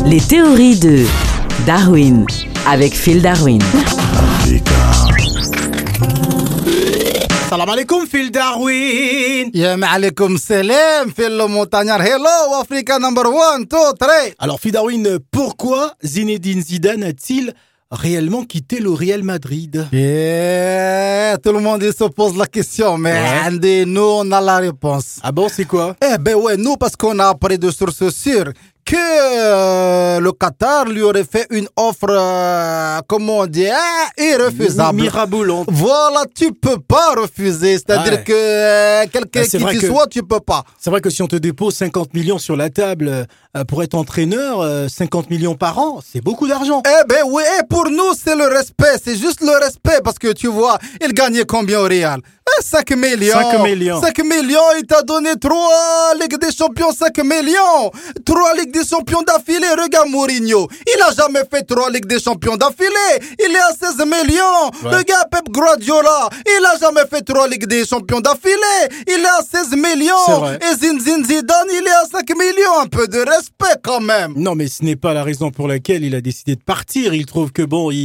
Les théories de Darwin avec Phil Darwin. Salam alaikum, Phil Darwin. Ya ma'alaikum salam, Phil le montagnard. Hello, Africa number 1, 2, 3. Alors, Phil Darwin, pourquoi Zinedine Zidane a-t-il réellement quitté le Real Madrid? Tout le monde se pose la question, mais nous, on a la réponse. Ah bon, c'est quoi? Nous, parce qu'on a appris de sources sûres que le Qatar lui aurait fait une offre, irrefusable. Mirabolante. Voilà, tu peux pas refuser. C'est-à-dire que quelqu'un qui tu sois, tu peux pas. C'est vrai que si on te dépose 50 millions sur la table pour être entraîneur, 50 millions par an, c'est beaucoup d'argent. Pour nous, c'est le respect. C'est juste le respect parce que tu vois, il gagnait combien au Real? 5 millions. 5 millions. 5 millions, il t'a donné 3 Ligues des Champions, 5 millions. 3 Ligues des Champions d'affilée. Regarde Mourinho. Il a jamais fait 3 Ligues des Champions d'affilée. Il est à 16 millions. Ouais. Regarde Pep Guardiola. Il a jamais fait 3 Ligues des Champions d'affilée. Il est à 16 millions. C'est vrai. Et Zinedine Zidane, il est à 5 millions. Un peu de respect quand même. Non, mais ce n'est pas la raison pour laquelle il a décidé de partir. Il trouve que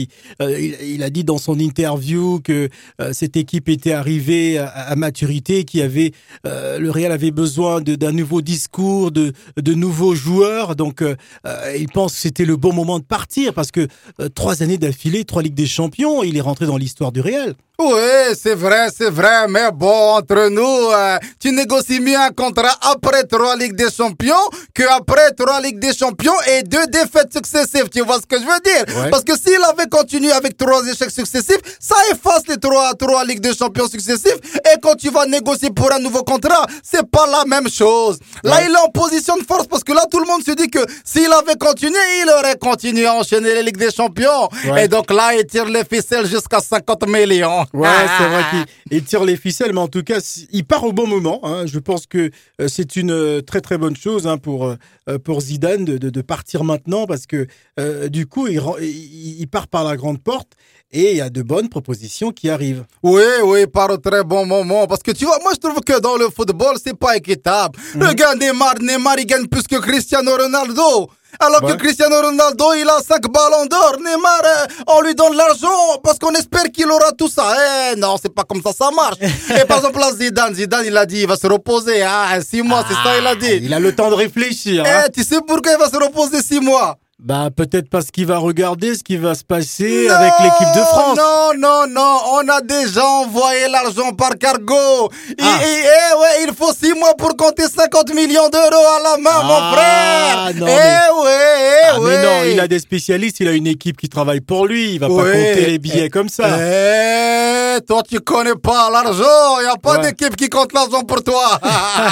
il a dit dans son interview que cette équipe était arrivée à maturité, le Real avait besoin d'un nouveau discours, de nouveaux joueurs. Donc, il pense que c'était le bon moment de partir parce que 3 années d'affilée, 3 Ligues des Champions, il est rentré dans l'histoire du Real. Oui, c'est vrai, mais bon, entre nous, tu négocies mieux un contrat après 3 Ligues des Champions qu'après 3 Ligues des Champions et 2 défaites successives, tu vois ce que je veux dire? Ouais. Parce que s'il avait continué avec 3 échecs successifs, ça efface les 3 Ligues des Champions successifs, et quand tu vas négocier pour un nouveau contrat, c'est pas la même chose. Là, Ouais. il est en position de force parce que là, tout le monde se dit que s'il avait continué, il aurait continué à enchaîner les Ligues des Champions. Ouais. Et donc là, il tire les ficelles jusqu'à 50 millions. Ouais, c'est vrai qu'il tire les ficelles, mais en tout cas, il part au bon moment. Hein. Je pense que c'est une très très bonne chose pour Zidane de partir maintenant parce que du coup, il part par la grande porte et il y a de bonnes propositions qui arrivent. Oui, par un très bon moment. Parce que tu vois, moi je trouve que dans le football, c'est pas équitable. Regarde Neymar, il gagne plus que Cristiano Ronaldo. Alors que Cristiano Ronaldo, il a 5 ballons d'or. Neymar, on lui donne l'argent parce qu'on espère qu'il aura tout ça. Non, c'est pas comme ça marche. Et par exemple, là, Zidane, il a dit, il va se reposer. 6 mois, c'est ça, il a dit. Il a le temps de réfléchir. Hein. Tu sais pourquoi il va se reposer 6 mois? Bah, peut-être parce qu'il va regarder ce qui va se passer avec l'équipe de France. Non, on a déjà envoyé l'argent par cargo. Il faut 6 mois pour compter 50 millions d'euros à la main, mon frère. Non, mais non, il a des spécialistes, il a une équipe qui travaille pour lui, il va pas compter les billets comme ça. Toi, tu connais pas l'argent, il n'y a pas d'équipe qui compte l'argent pour toi.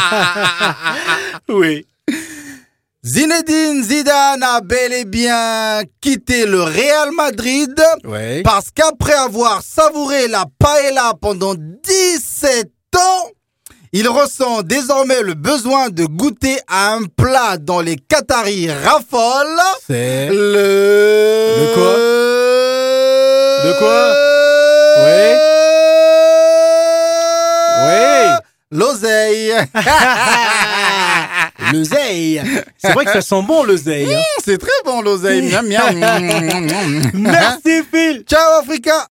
Oui. Zinedine Zidane a bel et bien quitté le Real Madrid parce qu'après avoir savouré la paella pendant 17 ans, il ressent désormais le besoin de goûter à un plat dont les Qataris raffolent. C'est Le quoi? De quoi? L'oseille. L'oseille. C'est vrai que ça sent bon, l'oseille. Hein. C'est très bon, l'oseille. Miam, miam. Merci, Phil. Ciao, Africa.